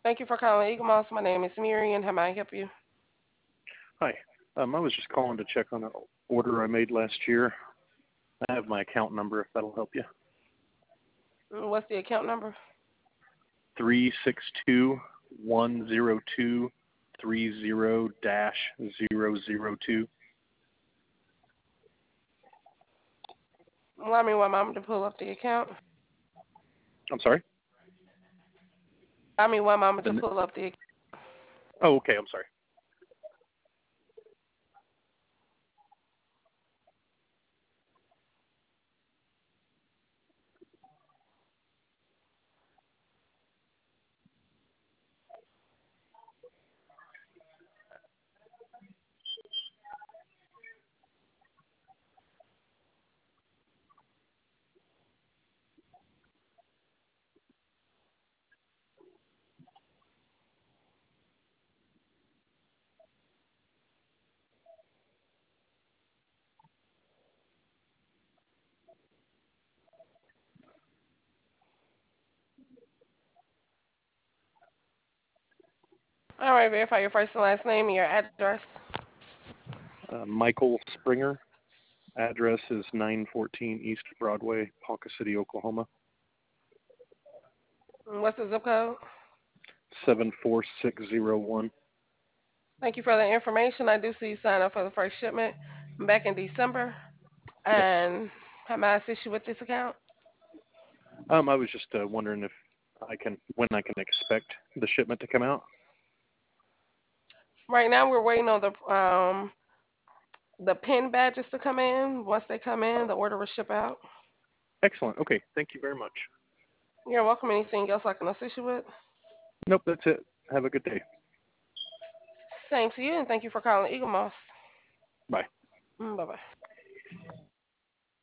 Thank you for calling Eagle Moss. My name is Miriam. How may I help you? Hi. I was just calling to check on an order I made last year. I have my account number if that'll help you. What's the account number? 362-102-30-002. Allow me one moment to pull up the account. I'm sorry? Allow me one moment to The, pull up the account. oh, okay. I'm sorry. All right, verify your first and last name and your address. Michael Springer. Address is 914 East Broadway, Ponca City, Oklahoma. What's the zip code? 74601. Thank you for the information. I do see you signed up for the first shipment back in December. Yes. And how may I assist you with this account? I was just wondering if when I can expect the shipment to come out. Right now, we're waiting on the pin badges to come in. Once they come in, the order will ship out. Excellent. Okay. Thank you very much. You're welcome. Anything else I can assist you with? Nope, that's it. Have a good day. Same to you, and thank you for calling Eagle Moss. Bye. Bye bye.